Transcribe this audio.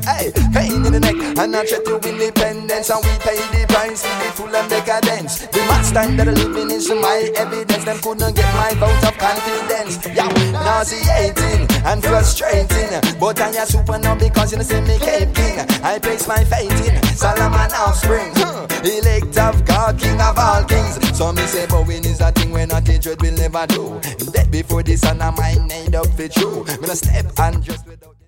Hey, pain in the neck, and a threat to independence, and we pay the price to be full of decadence. The mad standard of living is my evidence. Them couldn't get my vote of confidence. Yeah, nauseating and frustrating, but I am super now because you know see me Cape King. I place my faith in Solomon offspring, elect of God, King of all kings. So me say bowing is a thing when not a dread will never do. Dead before this and I might need up for true. Me no step and just without